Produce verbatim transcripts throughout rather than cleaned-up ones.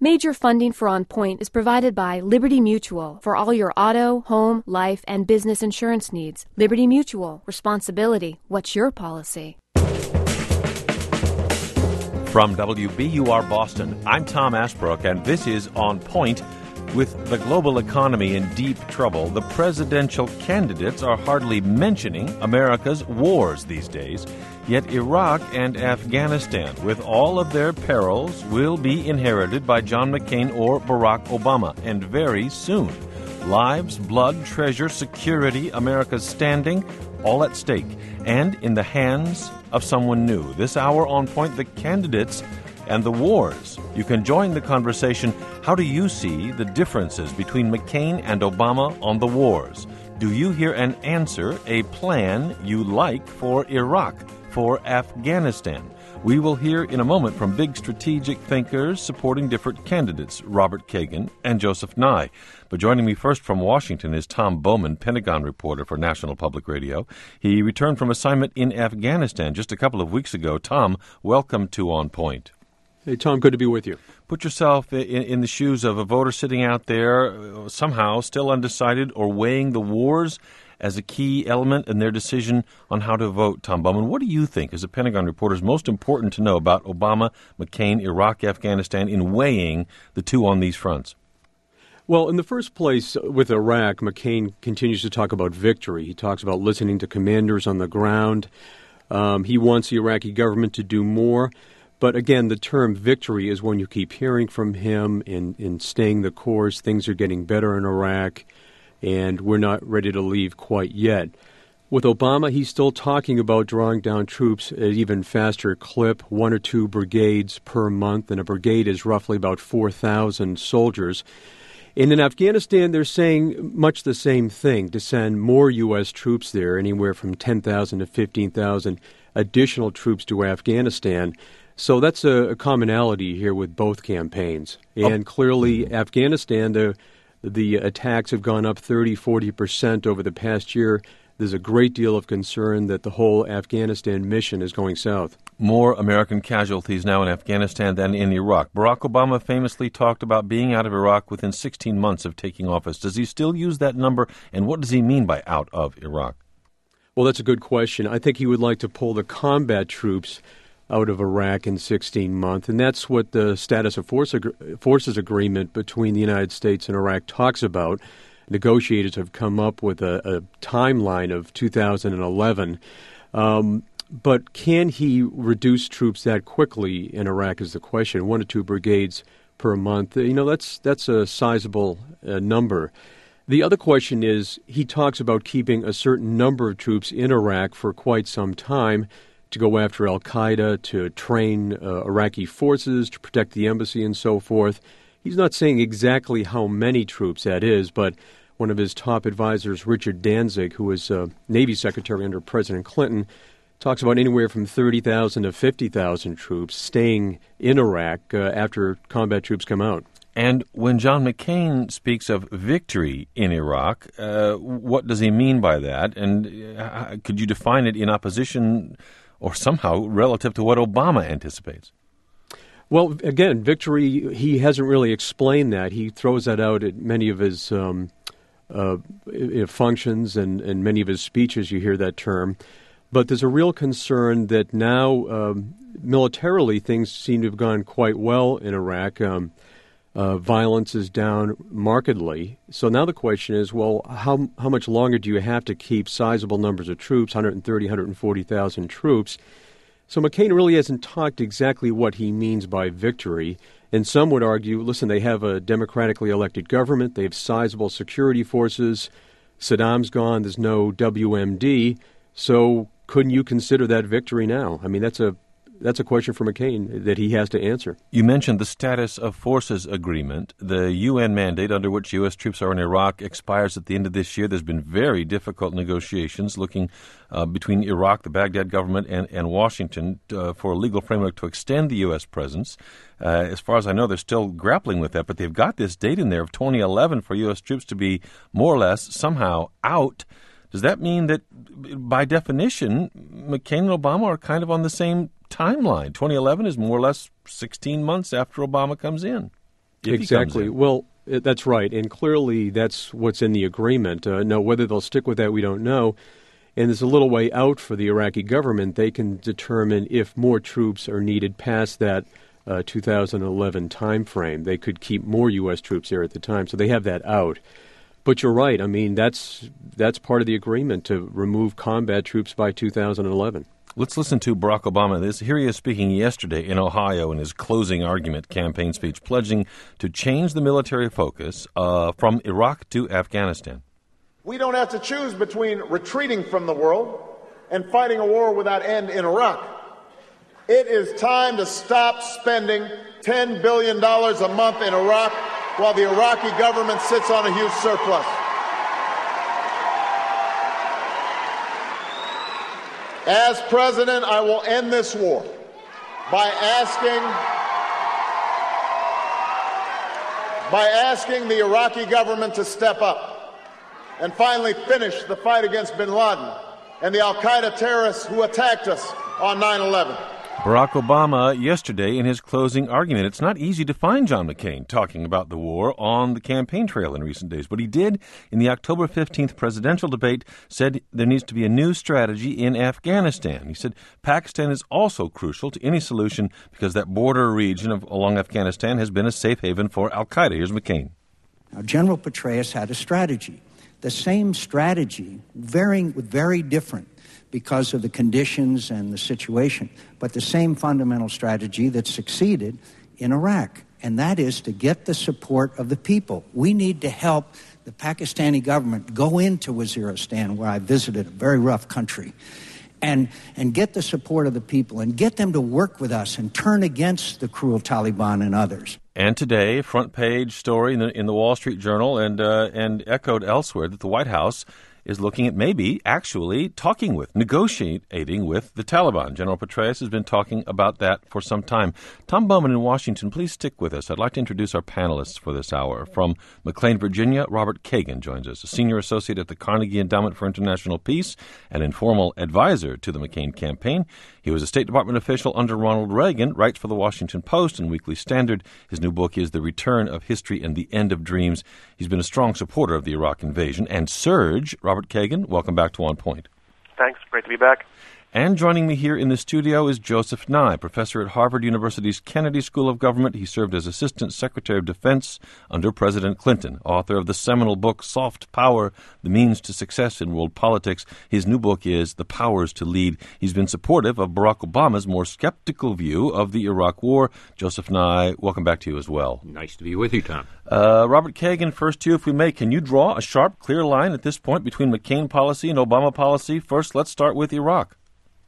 Major funding for On Point is provided by Liberty Mutual for all your auto, home, life, and business insurance needs. Liberty Mutual. Responsibility. What's your policy? From W B U R Boston, I'm Tom Ashbrook, and this is On Point. With the global economy in deep trouble, the presidential candidates are hardly mentioning America's wars these days. Yet Iraq and Afghanistan, with all of their perils, will be inherited by John McCain or Barack Obama, and very soon. Lives, blood, treasure, security, America's standing, all at stake, and in the hands of someone new. This hour On Point, the candidates and the wars. You can join the conversation. How do you see the differences between McCain and Obama on the wars? Do you hear an answer, a plan you like for Iraq, for Afghanistan? We will hear in a moment from big strategic thinkers supporting different candidates, Robert Kagan and Joseph Nye. But joining me first from Washington is Tom Bowman, Pentagon reporter for National Public Radio. He returned from assignment in Afghanistan just a couple of weeks ago. Tom, welcome to On Point. Hey, Tom, good to be with you. Put yourself in, in the shoes of a voter sitting out there, somehow still undecided or weighing the wars as a key element in their decision on how to vote. Tom Bowman, what do you think, as a Pentagon reporter, is most important to know about Obama, McCain, Iraq, Afghanistan, in weighing the two on these fronts? Well, in the first place, with Iraq, McCain continues to talk about victory. He talks about listening to commanders on the ground. Um, he wants the Iraqi government to do more. But again, the term victory is one you keep hearing from him in, in staying the course. Things are getting better in Iraq, and we're not ready to leave quite yet. With Obama, he's still talking about drawing down troops at an even faster clip, one or two brigades per month, and a brigade is roughly about four thousand soldiers. And in Afghanistan, they're saying much the same thing, to send more U S troops there, anywhere from ten thousand to fifteen thousand additional troops to Afghanistan. So that's a, a commonality here with both campaigns. And oh. clearly, Afghanistan, the the attacks have gone up thirty, forty percent over the past year. There's a great deal of concern that the whole Afghanistan mission is going south. More American casualties now in Afghanistan than in Iraq. Barack Obama famously talked about being out of Iraq within sixteen months of taking office. Does he still use that number, and what does he mean by out of Iraq? Well, that's a good question. I think he would like to pull the combat troops out of Iraq in sixteen months, and that's what the Status of Force ag- Forces Agreement between the United States and Iraq talks about. Negotiators have come up with a, a timeline of two thousand eleven. Um, but can he reduce troops that quickly in Iraq is the question. One or two brigades per month. You know, that's that's a sizable uh, number. The other question is, he talks about keeping a certain number of troops in Iraq for quite some time to go after al-Qaeda, to train uh, Iraqi forces, to protect the embassy and so forth. He's not saying exactly how many troops that is, but one of his top advisors, Richard Danzig, who was uh, Navy Secretary under President Clinton, talks about anywhere from thirty thousand to fifty thousand troops staying in Iraq uh, after combat troops come out. And when John McCain speaks of victory in Iraq, uh, what does he mean by that? And uh, could you define it in opposition or somehow relative to what Obama anticipates? Well, again, victory, he hasn't really explained that. He throws that out at many of his um, uh, functions and, and many of his speeches, you hear that term. But there's a real concern that now, um, militarily, things seem to have gone quite well in Iraq. Um, uh, violence is down markedly. So now the question is, well, how how much longer do you have to keep sizable numbers of troops, one hundred thirty, one hundred forty thousand troops? So McCain really hasn't talked exactly what he means by victory. And some would argue, listen, they have a democratically elected government. They have sizable security forces. Saddam's gone. There's no W M D. So couldn't you consider that victory now? I mean, that's a that's a question for McCain that he has to answer. You mentioned the Status of Forces Agreement. The U N mandate under which U S troops are in Iraq expires at the end of this year. There's been very difficult negotiations looking uh, between Iraq, the Baghdad government, and, and Washington uh, for a legal framework to extend the U S presence. Uh, as far as I know, they're still grappling with that, but they've got this date in there of twenty eleven for U S troops to be more or less somehow out. Does that mean that, by definition, McCain and Obama are kind of on the same timeline? twenty eleven is more or less sixteen months after Obama comes in. if exactly. he comes in. Well, that's right. And clearly that's what's in the agreement. Uh, now, whether they'll stick with that, we don't know. And there's a little way out for the Iraqi government. They can determine if more troops are needed past that uh, two thousand eleven time frame. They could keep more U S troops there at the time. So they have that out. But you're right. I mean, that's that's part of the agreement to remove combat troops by two thousand eleven. Let's listen to Barack Obama. This here he is speaking yesterday in Ohio in his closing argument campaign speech, pledging to change the military focus uh, from Iraq to Afghanistan. We don't have to choose between retreating from the world and fighting a war without end in Iraq. It is time to stop spending ten billion dollars a month in Iraq while the Iraqi government sits on a huge surplus. As president, I will end this war by asking, by asking the Iraqi government to step up and finally finish the fight against bin Laden and the al-Qaeda terrorists who attacked us on nine eleven. Barack Obama yesterday in his closing argument. It's not easy to find John McCain talking about the war on the campaign trail in recent days, but he did in the October fifteenth presidential debate, said there needs to be a new strategy in Afghanistan. He said Pakistan is also crucial to any solution because that border region of, along Afghanistan has been a safe haven for al-Qaeda. Here's McCain. Now, General Petraeus had a strategy, the same strategy, varying with very different because of the conditions and the situation, but the same fundamental strategy that succeeded in Iraq, and that is to get the support of the people. We need to help the Pakistani government go into Waziristan, where I visited, a very rough country, and, and get the support of the people and get them to work with us and turn against the cruel Taliban and others. And today, front page story in the, in the Wall Street Journal and uh, and echoed elsewhere that the White House is looking at maybe actually talking with, negotiating with the Taliban. General Petraeus has been talking about that for some time. Tom Bowman in Washington, please stick with us. I'd like to introduce our panelists for this hour. From McLean, Virginia, Robert Kagan joins us, a senior associate at the Carnegie Endowment for International Peace, an informal advisor to the McCain campaign. He was a State Department official under Ronald Reagan, writes for the Washington Post and Weekly Standard. His new book is The Return of History and the End of Dreams. He's been a strong supporter of the Iraq invasion and surge. Robert Kagan, welcome back to On Point. Thanks. Great to be back. And joining me here in the studio is Joseph Nye, professor at Harvard University's Kennedy School of Government. He served as Assistant Secretary of Defense under President Clinton, author of the seminal book Soft Power, The Means to Success in World Politics. His new book is The Powers to Lead. He's been supportive of Barack Obama's more skeptical view of the Iraq War. Joseph Nye, welcome back to you as well. Nice to be with you, Tom. Uh, Robert Kagan, first to you, if we may. Can you draw a sharp, clear line at this point between McCain policy and Obama policy? First, let's start with Iraq.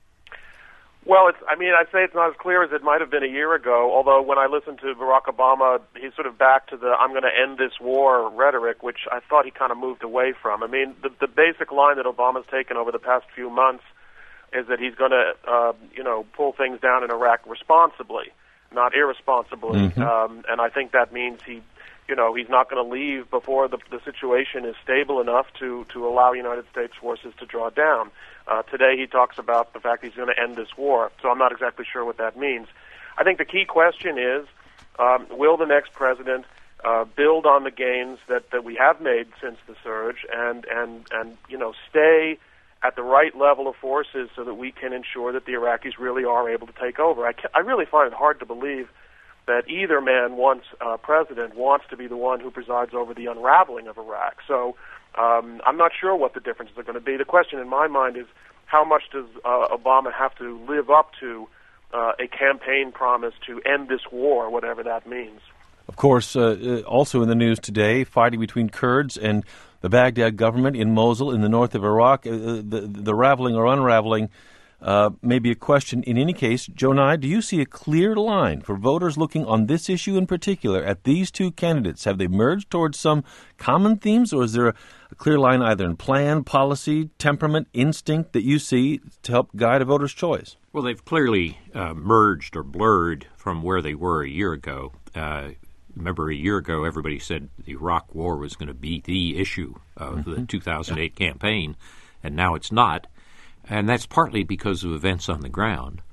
Well, it's, I mean, I'd say it's not as clear as it might have been a year ago, although when I listened to Barack Obama, he's sort of back to the I'm going to end this war rhetoric, which I thought he kind of moved away from. I mean, the, the basic line that Obama's taken over the past few months is that he's going to, uh, you know, pull things down in Iraq responsibly, not irresponsibly. Mm-hmm. Um, and I think that means he, you know, he's not going to leave before the, the situation is stable enough to, to allow United States forces to draw down. Uh, today he talks about the fact he's going to end this war, so I'm not exactly sure what that means. I think the key question is, um, will the next president uh, build on the gains that, that we have made since the surge and, and, and, you know, stay at the right level of forces so that we can ensure that the Iraqis really are able to take over? I, I really find it hard to believe that either man, once uh, president, wants to be the one who presides over the unraveling of Iraq. So um, I'm not sure what the differences are going to be. The question in my mind is, how much does uh, Obama have to live up to uh, a campaign promise to end this war, whatever that means? Of course, uh, also in the news today, fighting between Kurds and the Baghdad government in Mosul in the north of Iraq. Uh, the, the raveling or unraveling uh, may be a question. In any case, Joe Nye, do you see a clear line for voters looking on this issue in particular at these two candidates? Have they merged towards some common themes, or is there a, a clear line either in plan, policy, temperament, instinct that you see to help guide a voter's choice? Well, they've clearly uh, merged or blurred from where they were a year ago. Uh, remember, a year ago, everybody said the Iraq War was going to be the issue of mm-hmm. the two thousand eight campaign, and now it's not. And that's partly because of events on the ground.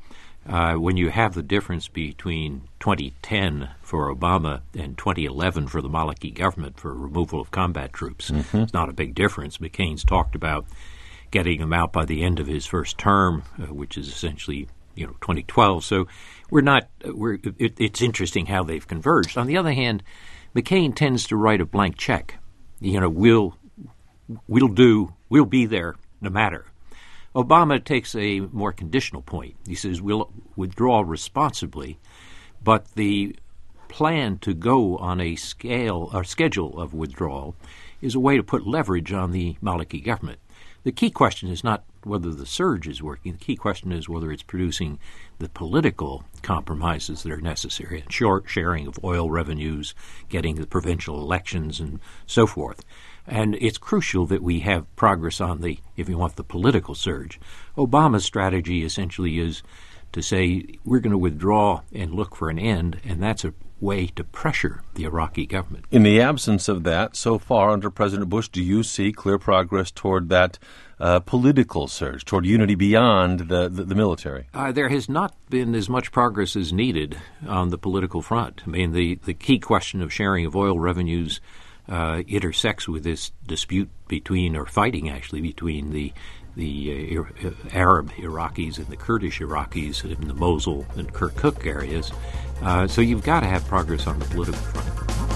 Uh, when you have the difference between twenty ten for Obama and twenty eleven for the Maliki government for removal of combat troops, mm-hmm. it's not a big difference. McCain's talked about getting them out by the end of his first term, uh, which is essentially, you know, twenty twelve. So we're not. We're. It, it's interesting how they've converged. On the other hand, McCain tends to write a blank check. You know, we'll we'll do. We'll be there no matter. Obama takes a more conditional point. He says we'll withdraw responsibly, but the plan to go on a scale or schedule of withdrawal is a way to put leverage on the Maliki government. The key question is not whether the surge is working. The key question is whether it's producing the political compromises that are necessary, and short sharing of oil revenues, getting the provincial elections, and so forth. And it's crucial that we have progress on the, if you want, the political surge. Obama's strategy essentially is to say we're going to withdraw and look for an end, and that's a way to pressure the Iraqi government. In the absence of that, so far under President Bush, do you see clear progress toward that uh, political surge, toward unity beyond the, the, the military? Uh, there has not been as much progress as needed on the political front. I mean, the, the key question of sharing of oil revenues uh, intersects with this dispute between, or fighting actually, between the the uh, Arab Iraqis and the Kurdish Iraqis in the Mosul and Kirkuk areas. Uh, so you've got to have progress on the political front.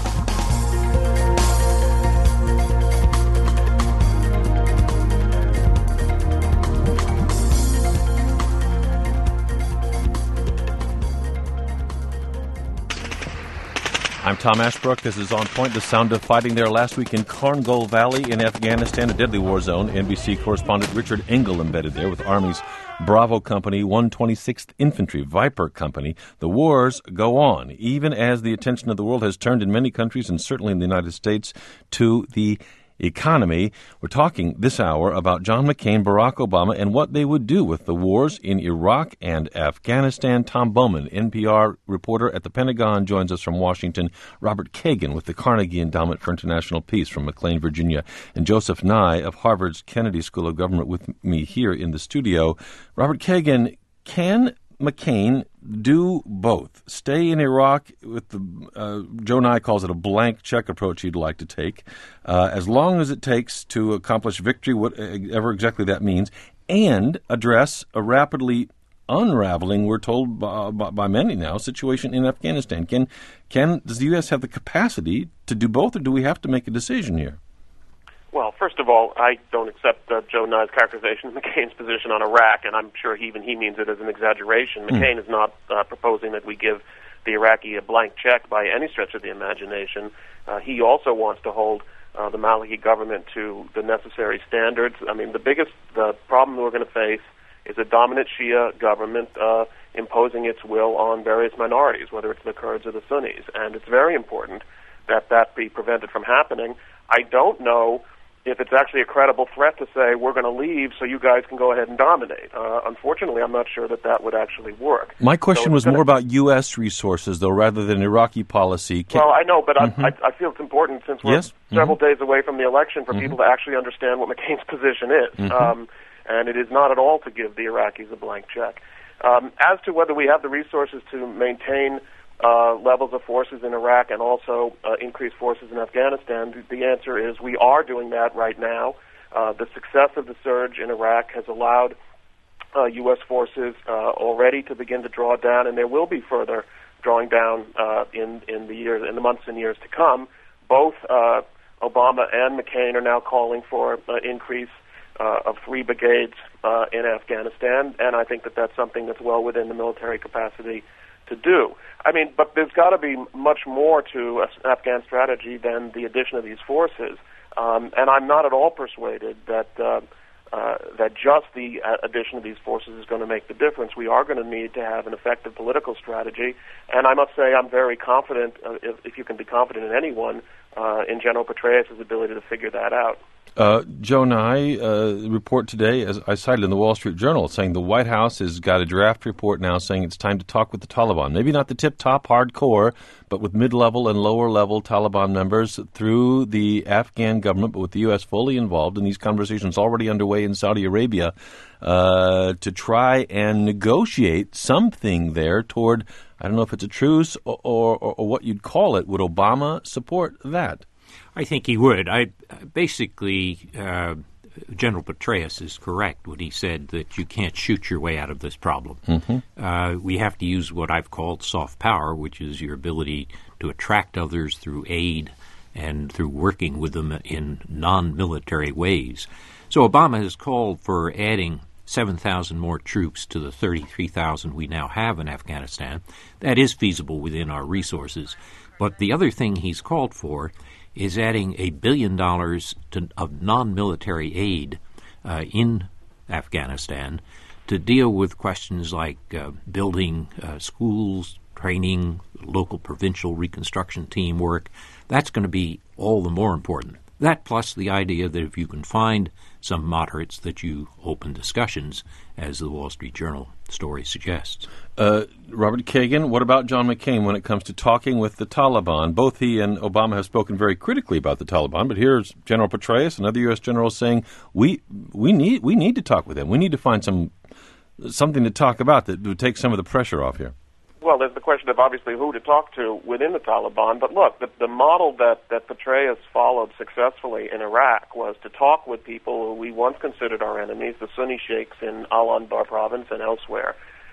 I'm Tom Ashbrook. This is On Point, the sound of fighting there last week in Karngul Valley in Afghanistan, a deadly war zone. N B C correspondent Richard Engel embedded there with Army's Bravo Company, one twenty-sixth Infantry, Viper Company. The wars go on, even as the attention of the world has turned in many countries, and certainly in the United States, to the economy. We're talking this hour about John McCain, Barack Obama, and what they would do with the wars in Iraq and Afghanistan. Tom Bowman, N P R reporter at the Pentagon, joins us from Washington. Robert Kagan with the Carnegie Endowment for International Peace from McLean, Virginia. And Joseph Nye of Harvard's Kennedy School of Government with me here in the studio. Robert Kagan, can McCain do both? Stay in Iraq with the, uh, Joe Nye calls it a blank check approach he'd like to take, uh, as long as it takes to accomplish victory, whatever exactly that means, and address a rapidly unraveling, we're told by, by, by many now, situation in Afghanistan. Can, can, does the U S have the capacity to do both, or do we have to make a decision here? Well, first of all, I don't accept uh, Joe Nye's characterization of McCain's position on Iraq, and I'm sure he, even he means it as an exaggeration. Mm. McCain is not uh, proposing that we give the Iraqi a blank check by any stretch of the imagination. Uh, he also wants to hold uh, the Maliki government to the necessary standards. I mean, the biggest the problem we're going to face is a dominant Shia government uh, imposing its will on various minorities, whether it's the Kurds or the Sunnis, and it's very important that that be prevented from happening. I don't know if it's actually a credible threat to say we're going to leave so you guys can go ahead and dominate. Uh, unfortunately, I'm not sure that that would actually work. My question so was gonna, more about U S resources, though, rather than Iraqi policy. Can, well, I know, but mm-hmm. I, I feel it's important, since we're yes? several mm-hmm. days away from the election, for mm-hmm. people to actually understand what McCain's position is. Mm-hmm. Um, and it is not at all to give the Iraqis a blank check. Um, as to whether we have the resources to maintain Uh, levels of forces in Iraq and also uh, increase forces in Afghanistan, the answer is we are doing that right now. Uh, the success of the surge in Iraq has allowed uh, U S forces uh, already to begin to draw down, and there will be further drawing down uh, in in the years, in the months and years to come. Both uh, Obama and McCain are now calling for an increase uh, of three brigades uh, in Afghanistan, and I think that that's something that's well within the military capacity to do. I mean, but there's got to be much more to an Afghan strategy than the addition of these forces. Um, and I'm not at all persuaded that uh, uh, that just the addition of these forces is going to make the difference. We are going to need to have an effective political strategy. And I must say I'm very confident, uh, if, if you can be confident in anyone, uh, in General Petraeus' ability to figure that out. Uh, Joe Nye, uh, report today, as I cited in the Wall Street Journal, saying the White House has got a draft report now saying it's time to talk with the Taliban. Maybe not the tip-top hardcore, but with mid-level and lower-level Taliban members through the Afghan government, but with the U S fully involved in these conversations already underway in Saudi Arabia. uh, to try and negotiate something there toward, I don't know if it's a truce or, or, or what you'd call it. Would Obama support that? I think he would. I basically, uh, General Petraeus is correct when he said that you can't shoot your way out of this problem. Mm-hmm. Uh, we have to use what I've called soft power, which is your ability to attract others through aid and through working with them in non-military ways. So Obama has called for adding seven thousand more troops to the thirty-three thousand we now have in Afghanistan. That is feasible within our resources. But the other thing he's called for is adding a billion dollars to, of non-military aid uh, in Afghanistan to deal with questions like uh, building uh, schools, training, local provincial reconstruction team work. That's going to be all the more important. That plus the idea that if you can find some moderates that you open discussions, as the Wall Street Journal story suggests. Uh, Robert Kagan, what about John McCain when it comes to talking with the Taliban? Both he and Obama have spoken very critically about the Taliban, but here's General Petraeus, another U S general, saying we we need we need to talk with them. We need to find some something to talk about that would take some of the pressure off here. Well, there's the question of obviously who to talk to within the Taliban. But look, the, the model that, that Petraeus followed successfully in Iraq was to talk with people who we once considered our enemies, the Sunni sheikhs in Al-Anbar province and elsewhere,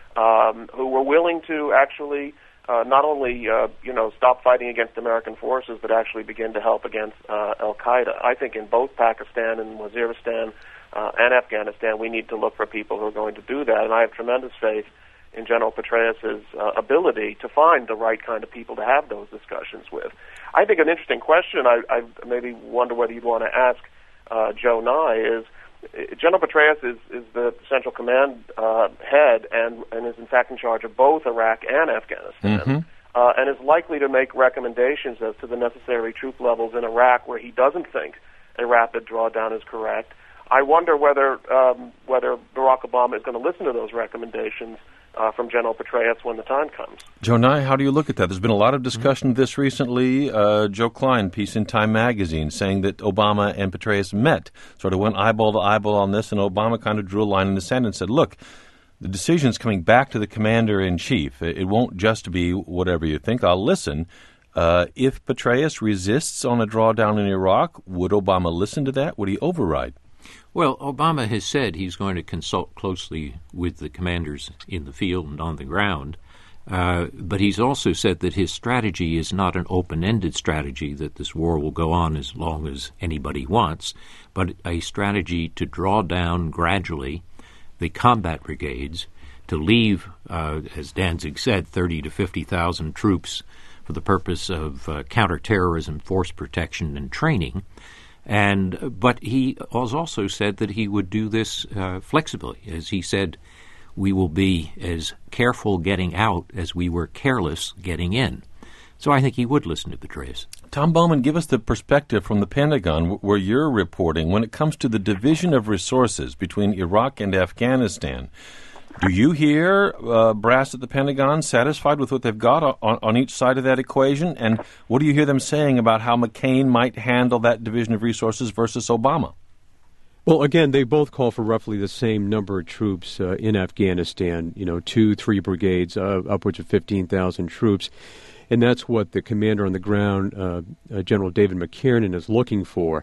um, who were willing to actually uh, not only uh, you know stop fighting against American forces, but actually begin to help against uh, Al-Qaeda. I think in both Pakistan and Waziristan uh, and Afghanistan, we need to look for people who are going to do that, and I have tremendous faith in General Petraeus' uh, ability to find the right kind of people to have those discussions with. I think an interesting question, I, I maybe wonder whether you'd want to ask uh, Joe Nye, is uh, General Petraeus is, is the Central Command uh, head and, and is in fact in charge of both Iraq and Afghanistan, mm-hmm. uh, and is likely to make recommendations as to the necessary troop levels in Iraq where he doesn't think a rapid drawdown is correct. I wonder whether um, whether Barack Obama is going to listen to those recommendations Uh, from General Petraeus when the time comes. Joe Nye, how do you look at that? There's been a lot of discussion of this recently. Uh, Joe Klein, piece in Time magazine, saying that Obama and Petraeus met, sort of went eyeball to eyeball on this, and Obama kind of drew a line in the sand and said, look, the decision's coming back to the commander-in-chief. It, it won't just be whatever you think. I'll listen. Uh, if Petraeus resists on a drawdown in Iraq, would Obama listen to that? Would he override? Well, Obama has said he's going to consult closely with the commanders in the field and on the ground, uh, but he's also said that his strategy is not an open-ended strategy, that this war will go on as long as anybody wants, but a strategy to draw down gradually the combat brigades, to leave, uh, as Danzig said, thirty to fifty thousand troops for the purpose of uh, counterterrorism, force protection, and training. And but he has also said that he would do this uh, flexibly. As he said, we will be as careful getting out as we were careless getting in. So I think he would listen to Petraeus. Tom Bowman, give us the perspective from the Pentagon where you're reporting when it comes to the division of resources between Iraq and Afghanistan. Do you hear uh, brass at the Pentagon satisfied with what they've got on, on each side of that equation? And what do you hear them saying about how McCain might handle that division of resources versus Obama? Well, again, they both call for roughly the same number of troops uh, in Afghanistan, you know, two, three brigades, uh, upwards of fifteen thousand troops. And that's what the commander on the ground, uh, uh, General David McKiernan, is looking for.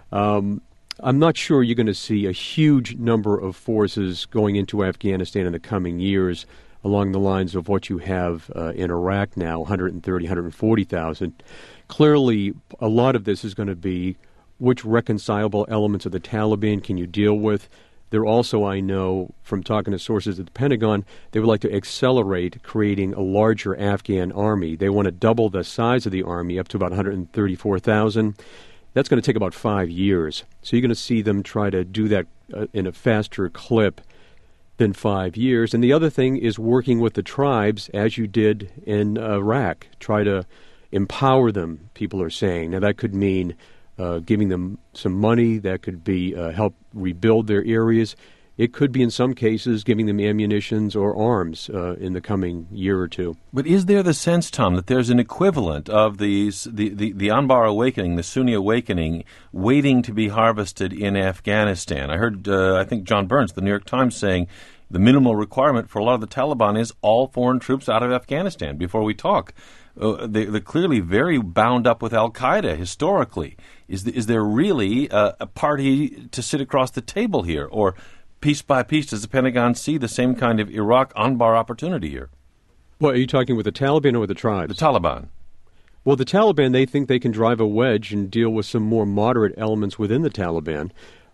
Um I'm not sure you're going to see a huge number of forces going into Afghanistan in the coming years along the lines of what you have uh, in Iraq now, one hundred thirty, one hundred forty thousand. Clearly, a lot of this is going to be which reconcilable elements of the Taliban can you deal with. They're also, I know, from talking to sources at the Pentagon, they would like to accelerate creating a larger Afghan army. They want to double the size of the army up to about one hundred thirty-four thousand. That's going to take about five years. So you're going to see them try to do that uh, in a faster clip than five years. And the other thing is working with the tribes, as you did in uh, Iraq. Try to empower them, people are saying. Now, that could mean uh, giving them some money. That could be uh, help rebuild their areas. it could be in some cases giving them ammunitions or arms uh, in the coming year or two. But is there the sense, Tom, that there's an equivalent of these, the, the, the Anbar awakening, the Sunni awakening, waiting to be harvested in Afghanistan? I heard, uh, I think, John Burns, the New York Times, saying the minimal requirement for a lot of the Taliban is all foreign troops out of Afghanistan before we talk. Uh, they, they're clearly very bound up with al-Qaeda historically. Is, the, is there really a, a party to sit across the table here? Or piece by piece, does the Pentagon see the same kind of Iraq Anbar opportunity here? Well, are you talking with the Taliban or with the tribes? The Taliban. Well, the Taliban, they think they can drive a wedge and deal with some more moderate elements within the Taliban.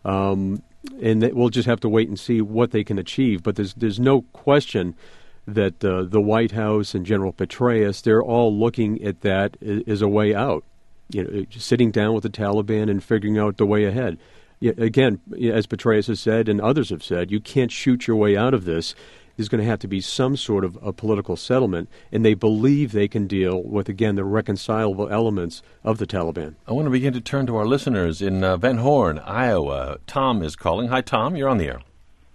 Um, and that we'll just have to wait and see what they can achieve. But there's there's no question that uh, the White House and General Petraeus, they're all looking at that as a way out. You know, just sitting down with the Taliban and figuring out the way ahead. Yeah, again, as Petraeus has said and others have said, you can't shoot your way out of this. There's going to have to be some sort of a political settlement, and they believe they can deal with, again, the reconcilable elements of the Taliban. I want to begin to turn to our listeners in uh, Van Horn, Iowa. Tom is calling. Hi, Tom. You're on the air.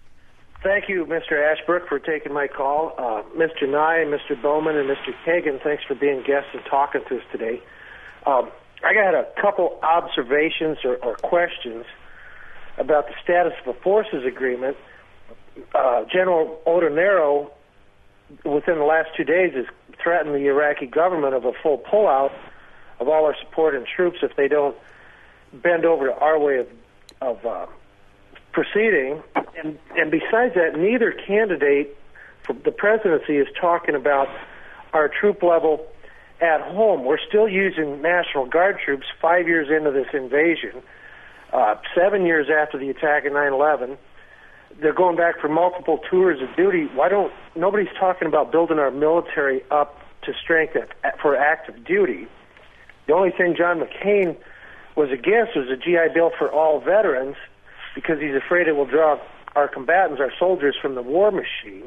Thank you, Mister Ashbrook, for taking my call. Uh, Mister Nye, Mister Bowman, and Mister Kagan, thanks for being guests and talking to us today. Um, I got a couple observations or, or questions about the status of a forces agreement. Uh, General Odonero, within the last two days, has threatened the Iraqi government of a full pullout of all our support and troops if they don't bend over to our way of, of uh, proceeding. And, and besides that, neither candidate for the presidency is talking about our troop level at home. We're still using National Guard troops five years into this invasion, uh, seven years after the attack in nine eleven. They're going back for multiple tours of duty. Why don't nobody's talking about building our military up to strength at, for active duty? The only thing John McCain was against was a G I Bill for all veterans because he's afraid it will draw our combatants, our soldiers, from the war machine.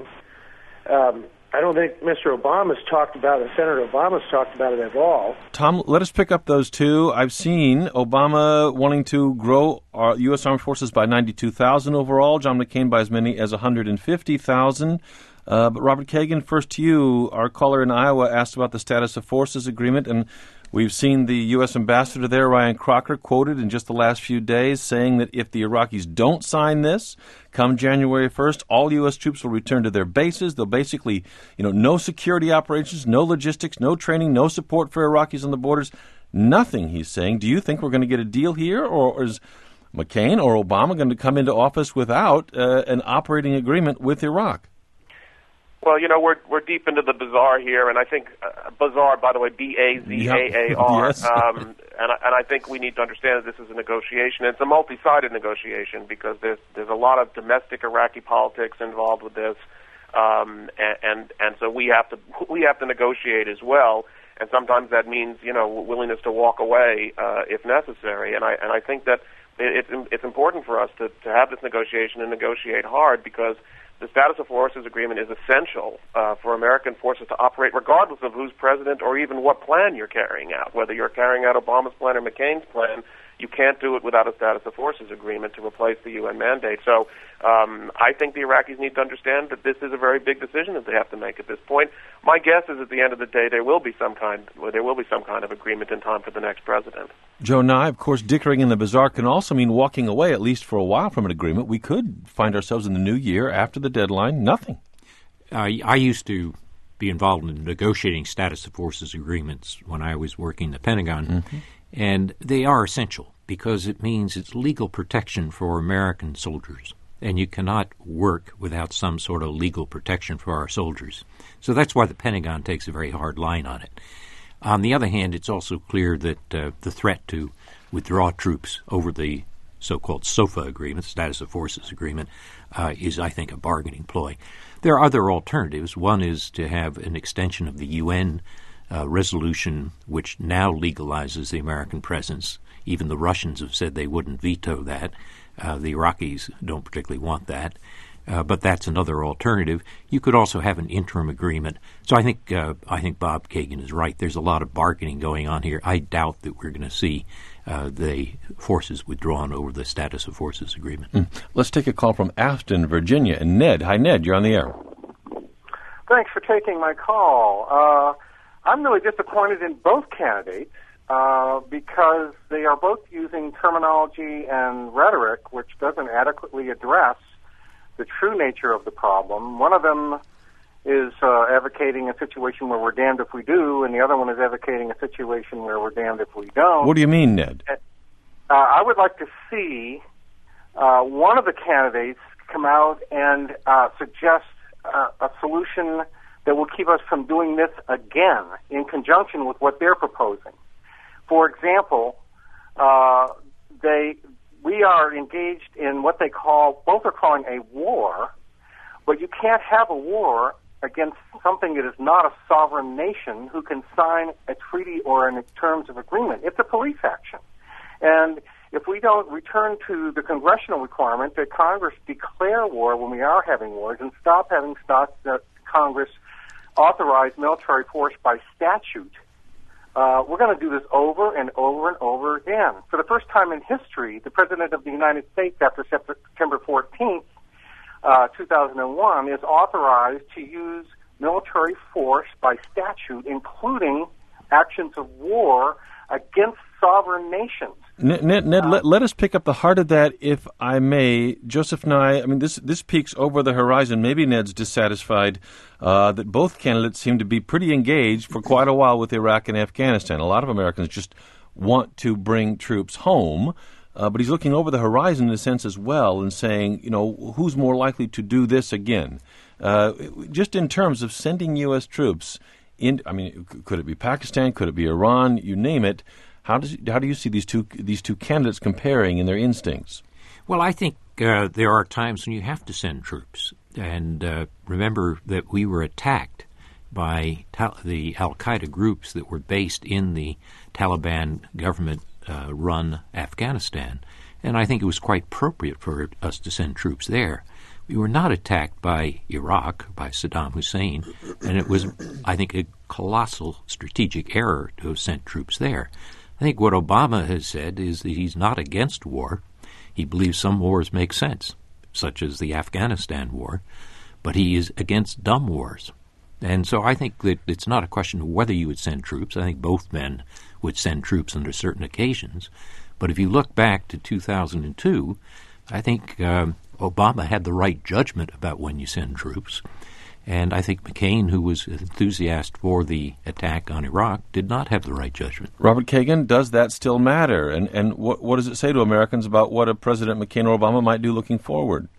Um, I don't think Mister Obama's talked about it, Senator Obama's talked about it at all. Tom, let us pick up those two. I've seen Obama wanting to grow our U S. Armed Forces by ninety-two thousand overall, John McCain by as many as one hundred fifty thousand. Uh, but Robert Kagan, first to you. Our caller in Iowa asked about the status of forces agreement, and we've seen the U S ambassador there, Ryan Crocker, quoted in just the last few days saying that if the Iraqis don't sign this, come January first, all U S troops will return to their bases. They'll basically, you know, no security operations, no logistics, no training, no support for Iraqis on the borders, nothing, he's saying. Do you think we're going to get a deal here, or is McCain or Obama going to come into office without uh, an operating agreement with Iraq? Well, you know, we're we're deep into the bizarre here, and I think uh, bizarre, by the way, B A Z A A R. Yes. um, and I, and I think we need to understand that this is a negotiation. It's a multi-sided negotiation because there's there's a lot of domestic Iraqi politics involved with this, um, and, and and so we have to we have to negotiate as well. And sometimes that means, you know, willingness to walk away uh, if necessary. And I and I think that it, it's it's important for us to to have this negotiation and negotiate hard because the status of forces agreement is essential uh, for American forces to operate regardless of who's president or even what plan you're carrying out. Whether you're carrying out Obama's plan or McCain's plan, you can't do it without a status of forces agreement to replace the U N mandate. So um, I think the Iraqis need to understand that this is a very big decision that they have to make at this point. My guess is at the end of the day there will be some kind well, there will be some kind of agreement in time for the next president. Joe Nye, of course, dickering in the bizarre can also mean walking away, at least for a while, from an agreement. We could find ourselves in the new year after the deadline, nothing. Uh, I used to be involved in negotiating status of forces agreements when I was working the Pentagon, mm-hmm. and they are essential because it means it's legal protection for American soldiers, and you cannot work without some sort of legal protection for our soldiers. So that's why the Pentagon takes a very hard line on it. On the other hand, it's also clear that uh, the threat to withdraw troops over the so-called SOFA agreement, Status of Forces Agreement, uh, is, I think, a bargaining ploy. There are other alternatives. One is to have an extension of the U N uh, resolution, which now legalizes the American presence. Even the Russians have said they wouldn't veto that. Uh, the Iraqis don't particularly want that. Uh, but that's another alternative. You could also have an interim agreement. So I think uh, I think Bob Kagan is right. There's a lot of bargaining going on here. I doubt that we're going to see uh, the forces withdrawn over the status of forces agreement. Mm. Let's take a call from Afton, Virginia. And Ned, hi Ned, you're on the air. Thanks for taking my call. Uh, I'm really disappointed in both candidates uh, because they are both using terminology and rhetoric which doesn't adequately address the true nature of the problem. One of them is uh, advocating a situation where we're damned if we do, and the other one is advocating a situation where we're damned if we don't. What do you mean, Ned? Uh, I would like to see uh, one of the candidates come out and uh, suggest uh, a solution that will keep us from doing this again in conjunction with what they're proposing. For example, uh, they... we are engaged in what they call, both are calling a war, but you can't have a war against something that is not a sovereign nation who can sign a treaty or in terms of agreement. It's a police action. And if we don't return to the congressional requirement that Congress declare war when we are having wars and stop having stopped that Congress authorize military force by statute, Uh, we're going to do this over and over and over again. For the first time in history, the President of the United States, after September fourteenth, uh, two thousand one, is authorized to use military force by statute, including actions of war against sovereign nations. Ned, Ned, Ned uh, let, let us pick up the heart of that, if I may. Joseph Nye, I mean, this this peeks over the horizon. Maybe Ned's dissatisfied uh, that both candidates seem to be pretty engaged for quite a while with Iraq and Afghanistan. A lot of Americans just want to bring troops home, uh, but he's looking over the horizon in a sense as well and saying, you know, who's more likely to do this again? Uh, just in terms of sending U S troops in, I mean, could it be Pakistan? Could it be Iran? You name it. How does how do you see these two these two candidates comparing in their instincts? Well, I think uh, there are times when you have to send troops, and uh, remember that we were attacked by ta- the al-Qaeda groups that were based in the Taliban government-run uh, Afghanistan, and I think it was quite appropriate for us to send troops there. We were not attacked by Iraq, by Saddam Hussein, and it was, I think, a colossal strategic error to have sent troops there. I think what Obama has said is that he's not against war. He believes some wars make sense, such as the Afghanistan war, but he is against dumb wars. And so I think that it's not a question of whether you would send troops. I think both men would send troops under certain occasions. But if you look back to two thousand two, I think uh, Obama had the right judgment about when you send troops. And I think McCain, who was enthusiastic for the attack on Iraq, did not have the right judgment. Robert Kagan, does that still matter? And and what what does it say to Americans about what a President McCain or Obama might do looking forward?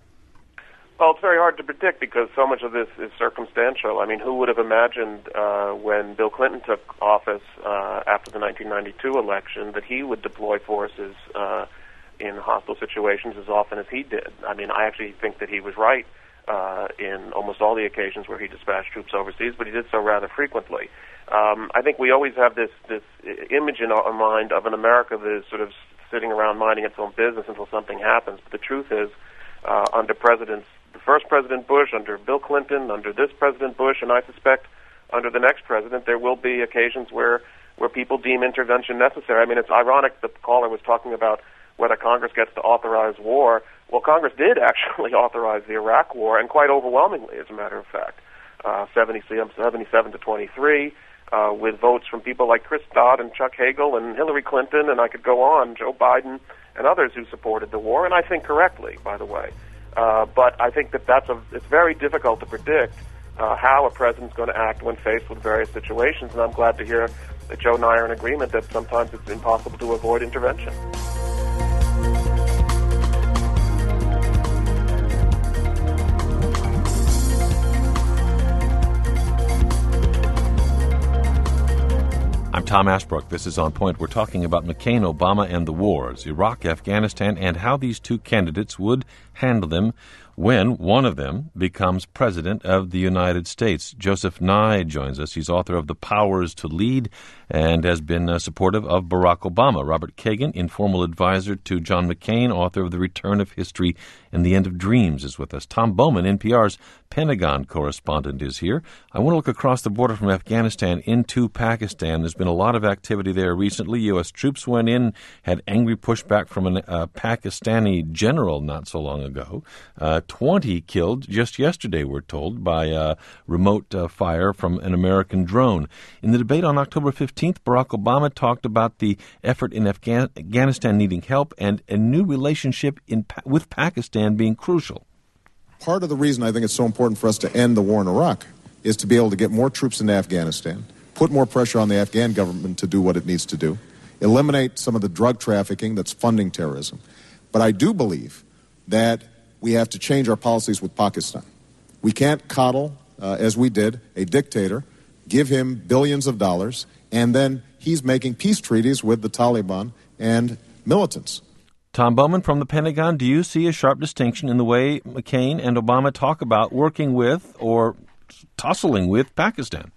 Well, it's very hard to predict because so much of this is circumstantial. I mean, who would have imagined uh, when Bill Clinton took office uh, after the nineteen ninety-two election that he would deploy forces uh, in hostile situations as often as he did? I mean, I actually think that he was right Uh, in almost all the occasions where he dispatched troops overseas, but he did so rather frequently. Um, I think we always have this this image in our mind of an America that is sort of sitting around minding its own business until something happens. But the truth is, uh, under presidents, the first President Bush, under Bill Clinton, under this President Bush, and I suspect under the next president, there will be occasions where where people deem intervention necessary. I mean, it's ironic that the caller was talking about whether Congress gets to authorize war. Well, Congress did actually authorize the Iraq War, and quite overwhelmingly, as a matter of fact, uh, seventy-seven to twenty-three, uh, with votes from people like Chris Dodd and Chuck Hagel and Hillary Clinton, and I could go on, Joe Biden, and others who supported the war, and I think correctly, by the way. Uh, but I think that that's a, it's very difficult to predict uh, how a president's going to act when faced with various situations, and I'm glad to hear that Joe and I are in agreement that sometimes it's impossible to avoid intervention. I'm Tom Ashbrook. This is On Point. We're talking about McCain, Obama, and the wars, Iraq, Afghanistan, and how these two candidates would handle them when one of them becomes President of the United States. Joseph Nye joins us. He's author of The Powers to Lead and has been uh, supportive of Barack Obama. Robert Kagan, informal advisor to John McCain, author of The Return of History and the End of Dreams, is with us. Tom Bowman, N P R's Pentagon correspondent, is here. I want to look across the border from Afghanistan into Pakistan. There's been a lot of activity there recently. U S troops went in, had angry pushback from a uh, Pakistani general not so long ago. Uh, twenty killed just yesterday, we're told, by uh, remote uh, fire from an American drone. In the debate on October fifteenth, Barack Obama talked about the effort in Afghan- Afghanistan needing help and a new relationship in pa- with Pakistan being crucial. Part of the reason I think it's so important for us to end the war in Iraq is to be able to get more troops into Afghanistan, put more pressure on the Afghan government to do what it needs to do, eliminate some of the drug trafficking that's funding terrorism. But I do believe that we have to change our policies with Pakistan. We can't coddle, uh, as we did, a dictator, give him billions of dollars, and then he's making peace treaties with the Taliban and militants. Tom Bowman from the Pentagon, do you see a sharp distinction in the way McCain and Obama talk about working with or tussling with Pakistan?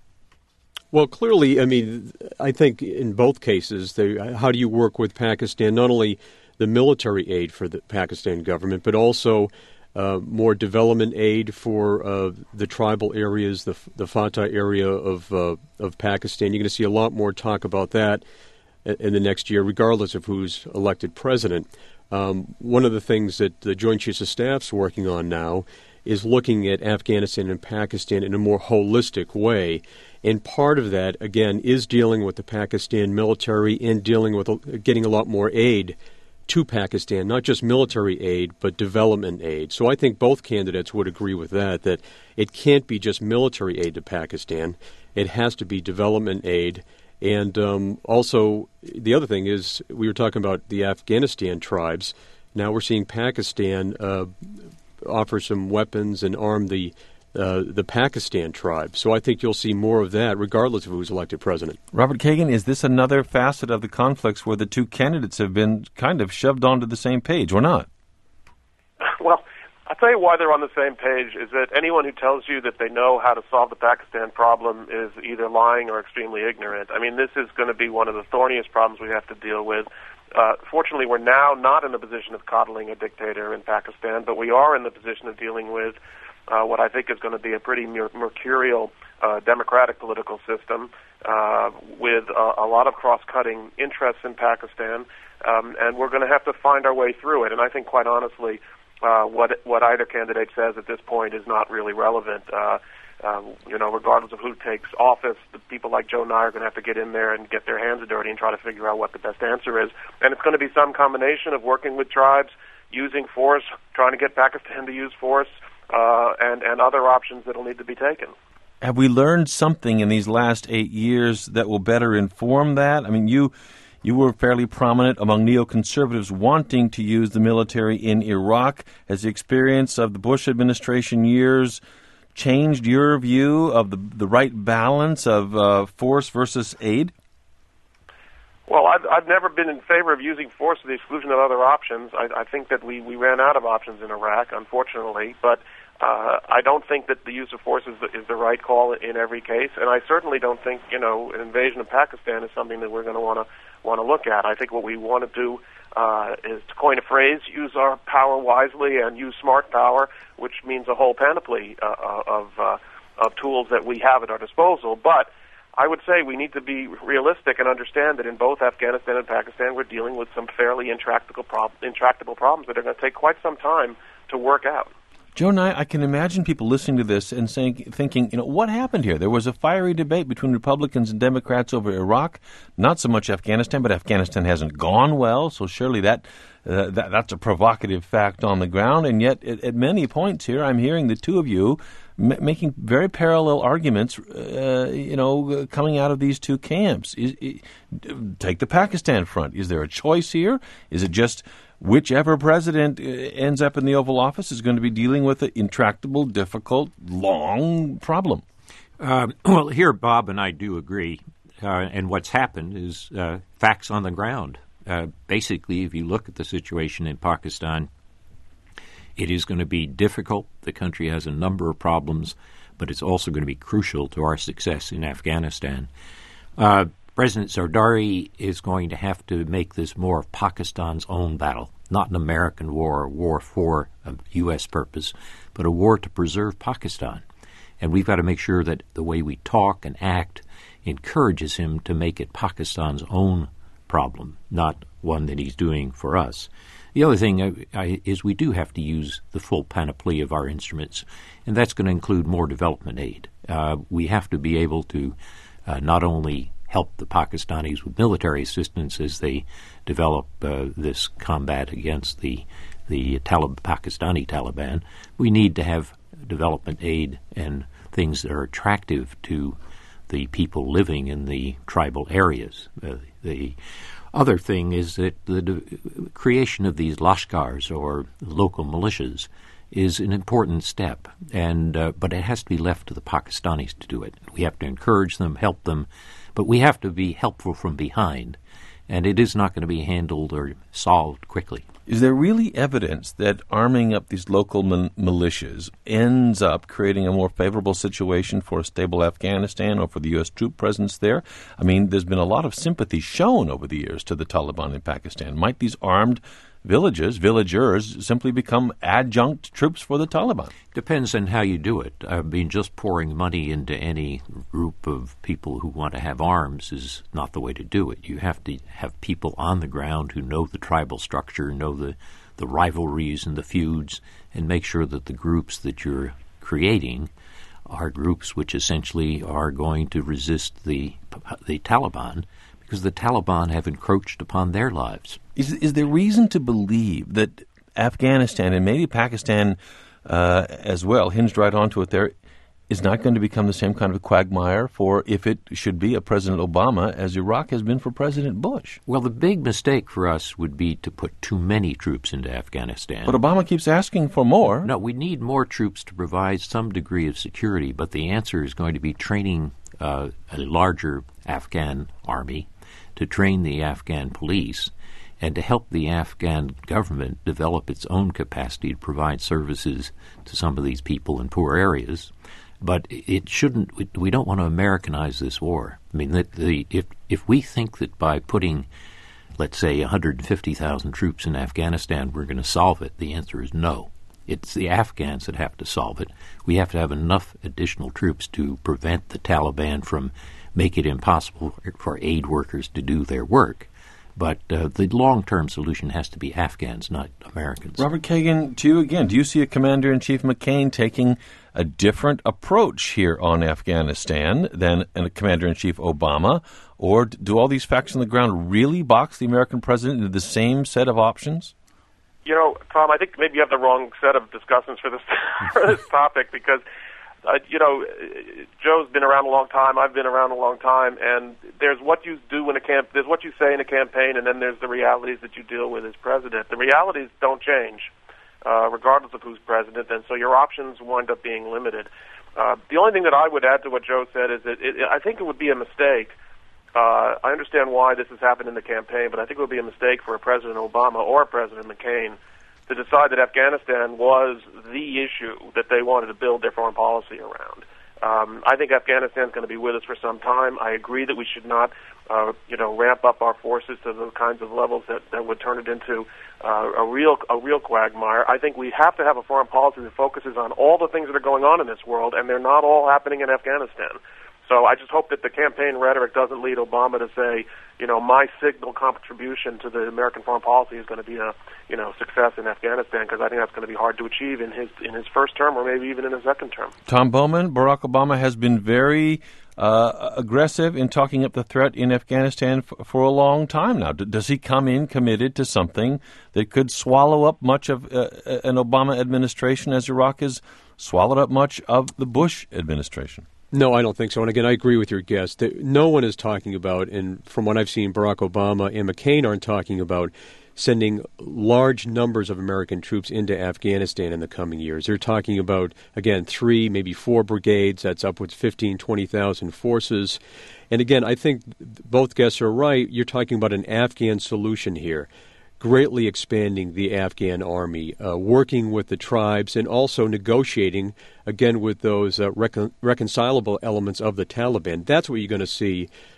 Well, clearly, I mean, I think in both cases, they, how do you work with Pakistan, not only the military aid for the Pakistan government, but also uh, more development aid for uh, the tribal areas, the, the Fatah area of, uh, of Pakistan. You're going to see a lot more talk about that in the next year, regardless of who's elected president. Um, one of the things that the Joint Chiefs of Staff's working on now is looking at Afghanistan and Pakistan in a more holistic way. And part of that, again, is dealing with the Pakistan military and dealing with uh, getting a lot more aid to Pakistan, not just military aid, but development aid. So I think both candidates would agree with that, that it can't be just military aid to Pakistan. It has to be development aid. And um, also, the other thing is, we were talking about the Afghanistan tribes. Now we're seeing Pakistan uh, offer some weapons and arm the uh, the Pakistan tribes. So I think you'll see more of that, regardless of who's elected president. Robert Kagan, is this another facet of the conflicts where the two candidates have been kind of shoved onto the same page, or not? Well, I'll tell you why they're on the same page is that anyone who tells you that they know how to solve the Pakistan problem is either lying or extremely ignorant. I mean, this is going to be one of the thorniest problems we have to deal with. Uh, fortunately, we're now not in the position of coddling a dictator in Pakistan, but we are in the position of dealing with uh, what I think is going to be a pretty mer- mercurial uh, democratic political system uh, with uh, a lot of cross-cutting interests in Pakistan, um, and we're going to have to find our way through it. And I think, quite honestly, Uh, what what either candidate says at this point is not really relevant. Uh, uh, you know, regardless of who takes office, the people like Joe Nye are going to have to get in there and get their hands dirty and try to figure out what the best answer is. And it's going to be some combination of working with tribes, using force, trying to get Pakistan to use force, uh, and, and other options that will need to be taken. Have we learned something in these last eight years that will better inform that? I mean, you... You were fairly prominent among neoconservatives wanting to use the military in Iraq. Has the experience of the Bush administration years changed your view of the the right balance of uh, force versus aid? Well, I've, I've never been in favor of using force to the exclusion of other options. I, I think that we, we ran out of options in Iraq, unfortunately, but uh, I don't think that the use of force is the, is the right call in every case, and I certainly don't think, you know, an invasion of Pakistan is something that we're going to want to want to look at. I think what we want to do uh, is, to coin a phrase, use our power wisely and use smart power, which means a whole panoply uh, of uh, of tools that we have at our disposal. But I would say we need to be realistic and understand that in both Afghanistan and Pakistan, we're dealing with some fairly intractable, prob- intractable problems that are going to take quite some time to work out. Joe Nye, I can imagine people listening to this and saying, thinking, you know, what happened here? There was a fiery debate between Republicans and Democrats over Iraq, not so much Afghanistan, but Afghanistan hasn't gone well, so surely that, uh, that that's a provocative fact on the ground. And yet, at, at many points here, I'm hearing the two of you m- making very parallel arguments, uh, you know, coming out of these two camps. Is, is, take the Pakistan front. Is there a choice here? Is it just whichever president ends up in the Oval Office is going to be dealing with an intractable, difficult, long problem? Uh, well, here Bob and I do agree. Uh, and what's happened is uh, facts on the ground. Uh, basically, if you look at the situation in Pakistan, it is going to be difficult. The country has a number of problems, but it's also going to be crucial to our success in Afghanistan. Uh, President Zardari is going to have to make this more of Pakistan's own battle, not an American war, a war for a U S purpose, but a war to preserve Pakistan. And we've got to make sure that the way we talk and act encourages him to make it Pakistan's own problem, not one that he's doing for us. The other thing I, I, is we do have to use the full panoply of our instruments, and that's going to include more development aid. Uh, we have to be able to uh, not only help the Pakistanis with military assistance as they develop uh, this combat against the the Talib, Pakistani Taliban, we need to have development aid and things that are attractive to the people living in the tribal areas. Uh, the other thing is that the de- creation of these lashkars, or local militias, is an important step, and uh, but it has to be left to the Pakistanis to do it. We have to encourage them, help them, but we have to be helpful from behind, and it is not going to be handled or solved quickly. Is there really evidence that arming up these local mil- militias ends up creating a more favorable situation for a stable Afghanistan or for the U S troop presence there? I mean, there's been a lot of sympathy shown over the years to the Taliban in Pakistan. Might these armed villages, villagers, simply become adjunct troops for the Taliban? Depends on how you do it. I mean, just pouring money into any group of people who want to have arms is not the way to do it. You have to have people on the ground who know the tribal structure, know the, the rivalries and the feuds, and make sure that the groups that you're creating are groups which essentially are going to resist the the Taliban, because the Taliban have encroached upon their lives. Is, is there reason to believe that Afghanistan, and maybe Pakistan uh, as well, hinged right onto it there, is not going to become the same kind of a quagmire for, if it should be, a President Obama as Iraq has been for President Bush? Well, the big mistake for us would be to put too many troops into Afghanistan. But Obama keeps asking for more. No, we need more troops to provide some degree of security, but the answer is going to be training uh, a larger Afghan army, to train the Afghan police, and to help the Afghan government develop its own capacity to provide services to some of these people in poor areas. But it shouldn't. We, we don't want to Americanize this war. I mean, the, the, if if we think that by putting, let's say, one hundred fifty thousand troops in Afghanistan, we're going to solve it, the answer is no. It's the Afghans that have to solve it. We have to have enough additional troops to prevent the Taliban from make it impossible for aid workers to do their work. But uh, the long-term solution has to be Afghans, not Americans. Robert Kagan, to you again. Do you see a Commander-in-Chief McCain taking a different approach here on Afghanistan than a Commander-in-Chief Obama? Or do all these facts on the ground really box the American president into the same set of options? You know, Tom, I think maybe you have the wrong set of discussants for this, for this topic, because Uh, you know, Joe's been around a long time. I've been around a long time, and there's what you do in a camp. There's what you say in a campaign, and then there's the realities that you deal with as president. The realities don't change, uh, regardless of who's president, and so your options wind up being limited. Uh, the only thing that I would add to what Joe said is that it, I think it would be a mistake. Uh, I understand why this has happened in the campaign, but I think it would be a mistake for a President Obama or a President McCain to decide that Afghanistan was the issue that they wanted to build their foreign policy around. Um, I think Afghanistan's going to be with us for some time. I agree that we should not, uh, you know, ramp up our forces to the kinds of levels that, that would turn it into uh, a real a real quagmire. I think we have to have a foreign policy that focuses on all the things that are going on in this world, and they're not all happening in Afghanistan. So I just hope that the campaign rhetoric doesn't lead Obama to say, you know, my signal contribution to the American foreign policy is going to be a, you know, success in Afghanistan, because I think that's going to be hard to achieve in his in his first term or maybe even in his second term. Tom Bowman, Barack Obama has been very uh, aggressive in talking up the threat in Afghanistan f- for a long time now. D- does he come in committed to something that could swallow up much of uh, an Obama administration as Iraq has swallowed up much of the Bush administration? No, I don't think so. And again, I agree with your guest. No one is talking about, and from what I've seen, Barack Obama and McCain aren't talking about sending large numbers of American troops into Afghanistan in the coming years. They're talking about, again, three, maybe four brigades. That's upwards fifteen, twenty thousand forces. And again, I think both guests are right. You're talking about an Afghan solution here, greatly expanding the Afghan army, uh, working with the tribes, and also negotiating, again, with those uh, recon- reconcilable elements of the Taliban. That's what you're going to see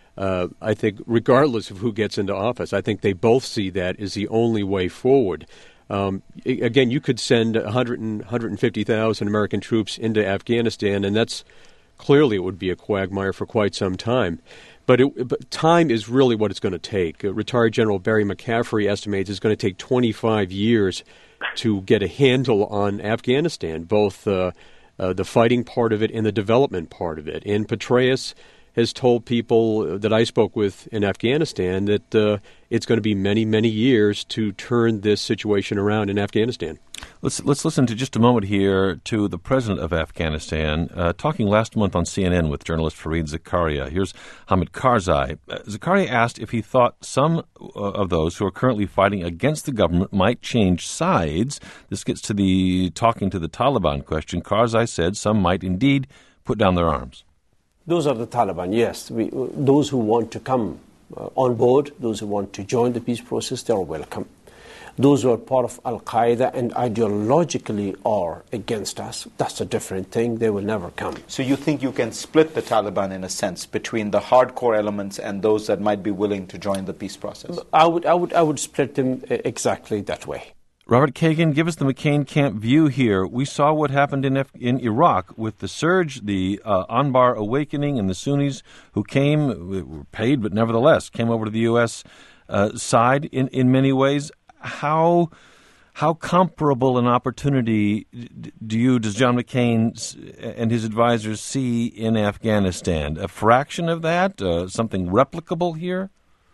Uh, I think regardless of who gets into office, I think they both see that as the only way forward. Um, again, you could send one hundred, one hundred fifty thousand American troops into Afghanistan, and that's clearly it would be a quagmire for quite some time. But, it, but time is really what it's going to take. Uh, retired General Barry McCaffrey estimates it's going to take twenty-five years to get a handle on Afghanistan, both uh, uh, the fighting part of it and the development part of it. And Petraeus has told people that I spoke with in Afghanistan that uh, it's going to be many, many years to turn this situation around in Afghanistan. Let's let's listen to just a moment here to the president of Afghanistan uh, talking last month on C N N with journalist Fareed Zakaria. Here's Hamid Karzai. Uh, Zakaria asked if he thought some uh, of those who are currently fighting against the government might change sides. This gets to the talking to the Taliban question. Karzai said some might indeed put down their arms. Those are the Taliban, yes. We, those who want to come uh, on board, those who want to join the peace process, they are welcome. Those who are part of Al-Qaeda and ideologically are against us, that's a different thing. They will never come. So you think you can split the Taliban, in a sense, between the hardcore elements and those that might be willing to join the peace process? I would, I would, I would split them exactly that way. Robert Kagan, give us the McCain camp view here. We saw what happened in F- in Iraq with the surge, the uh, Anbar awakening, and the Sunnis who came, were paid, but nevertheless came over to the U S uh, side in, in many ways. How how comparable an opportunity do you, does John McCain and his advisors see in Afghanistan? A fraction of that? Uh, something replicable here?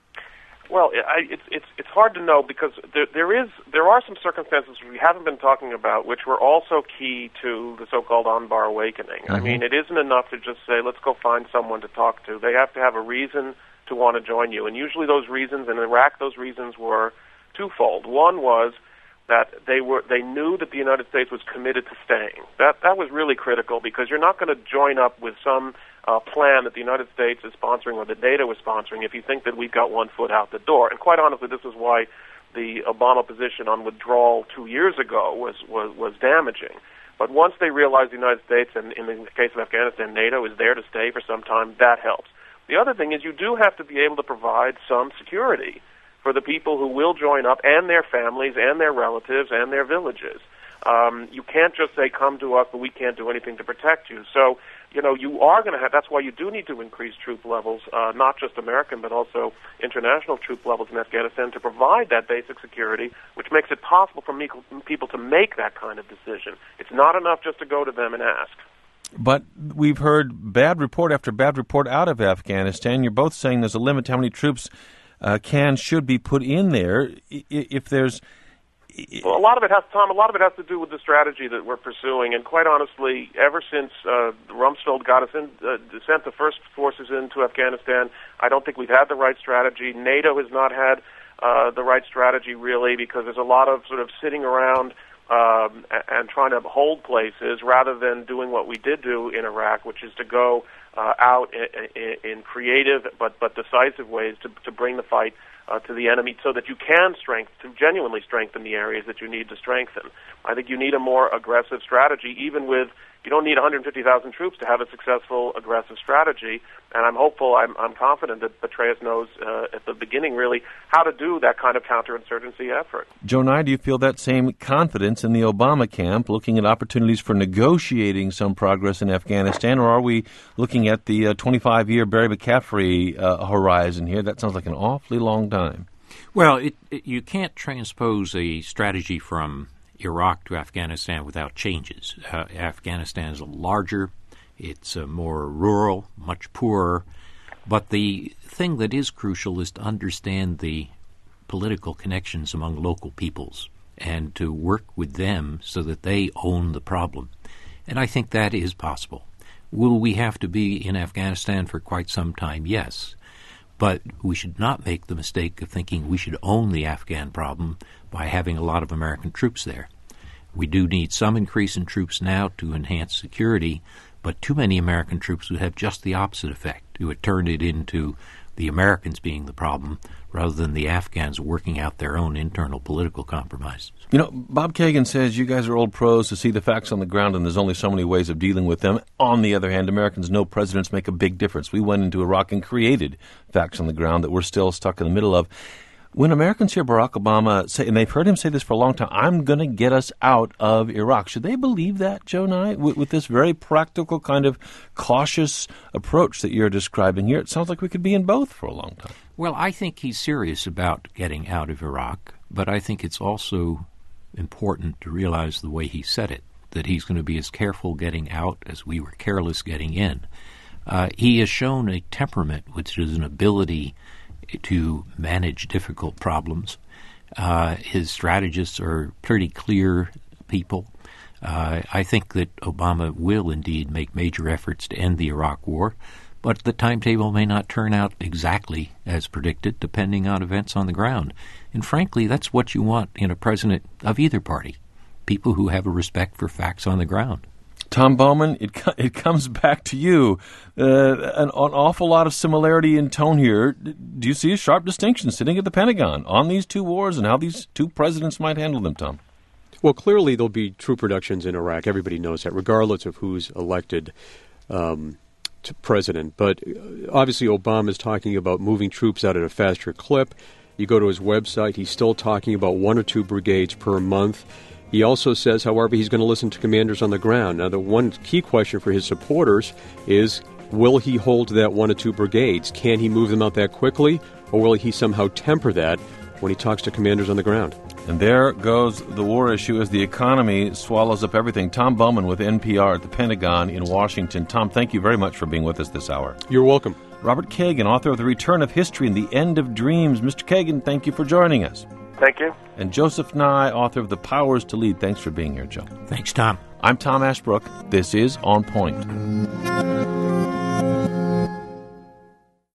Well, I, it's it's it's hard to know because there there is there are some circumstances we haven't been talking about which were also key to the so-called Anbar awakening. Mm-hmm. I mean, it isn't enough to just say let's go find someone to talk to. They have to have a reason to want to join you, and usually those reasons in Iraq, those reasons were twofold. One was that they were they knew that the United States was committed to staying. That that was really critical because you're not going to join up with some uh, plan that the United States is sponsoring or that NATO is sponsoring if you think that we've got one foot out the door. And quite honestly, this is why the Obama position on withdrawal two years ago was was, was damaging. But once they realized the United States, and in the case of Afghanistan, NATO is there to stay for some time, that helps. The other thing is you do have to be able to provide some security for the people who will join up and their families and their relatives and their villages. Um, you can't just say, come to us, but we can't do anything to protect you. So, you know, you are going to have, that's why you do need to increase troop levels, uh, not just American, but also international troop levels in Afghanistan to provide that basic security, which makes it possible for me, people to make that kind of decision. It's not enough just to go to them and ask. But we've heard bad report after bad report out of Afghanistan. You're both saying there's a limit to how many troops Uh, can, should be put in there. If there's... Well, a lot of it has, Tom, a lot of it has to do with the strategy that we're pursuing. And quite honestly, ever since uh, Rumsfeld got us in, uh, sent the first forces into Afghanistan, I don't think we've had the right strategy. NATO has not had uh, the right strategy, really, because there's a lot of sort of sitting around um, and trying to hold places rather than doing what we did do in Iraq, which is to go uh, out in, in creative but, but decisive ways to, to bring the fight uh, to the enemy so that you can strengthen, to genuinely strengthen the areas that you need to strengthen. I think you need a more aggressive strategy, even with, you don't need one hundred fifty thousand troops to have a successful aggressive strategy. And I'm hopeful, I'm, I'm confident that Petraeus knows uh, at the beginning really how to do that kind of counterinsurgency effort. Joe Nye, do you feel that same confidence in the Obama camp, looking at opportunities for negotiating some progress in Afghanistan, or are we looking at the uh, twenty-five-year Barry McCaffrey uh, horizon here? That sounds like an awfully long time. Well, it, it, you can't transpose a strategy from Iraq to Afghanistan without changes. Uh, Afghanistan is larger, it's uh, more rural, much poorer, but the thing that is crucial is to understand the political connections among local peoples and to work with them so that they own the problem. And I think that is possible. Will we have to be in Afghanistan for quite some time? Yes. But we should not make the mistake of thinking we should own the Afghan problem by having a lot of American troops there. We do need some increase in troops now to enhance security, but too many American troops would have just the opposite effect. It would turn it into the Americans being the problem rather than the Afghans working out their own internal political compromises. You know, Bob Kagan says you guys are old pros to see the facts on the ground and there's only so many ways of dealing with them. On the other hand, Americans know presidents make a big difference. We went into Iraq and created facts on the ground that we're still stuck in the middle of. When Americans hear Barack Obama say, and they've heard him say this for a long time, I'm going to get us out of Iraq, should they believe that, Joe Nye, with, with this very practical kind of cautious approach that you're describing here? It sounds like we could be in both for a long time. Well, I think he's serious about getting out of Iraq, but I think it's also important to realize the way he said it, that he's going to be as careful getting out as we were careless getting in. Uh, he has shown a temperament, which is an ability to manage difficult problems. Uh, his strategists are pretty clear people. Uh, I think that Obama will indeed make major efforts to end the Iraq War, but the timetable may not turn out exactly as predicted, depending on events on the ground. And frankly, that's what you want in a president of either party, people who have a respect for facts on the ground. Tom Bowman, it it comes back to you. Uh, an, an awful lot of similarity in tone here. Do you see a sharp distinction sitting at the Pentagon on these two wars and how these two presidents might handle them, Tom? Well, clearly there'll be troop reductions in Iraq. Everybody knows that, regardless of who's elected um, to president. But obviously Obama is talking about moving troops out at a faster clip. You go to his website, he's still talking about one or two brigades per month. He also says, however, he's going to listen to commanders on the ground. Now, the one key question for his supporters is, will he hold that one or two brigades? Can he move them out that quickly, or will he somehow temper that when he talks to commanders on the ground? And there goes the war issue as the economy swallows up everything. Tom Bowman with N P R at the Pentagon in Washington. Tom, thank you very much for being with us this hour. You're welcome. Robert Kagan, author of The Return of History and the End of Dreams. Mister Kagan, thank you for joining us. Thank you. And Joseph Nye, author of The Powers to Lead. Thanks for being here, Joe. Thanks, Tom. I'm Tom Ashbrook. This is On Point.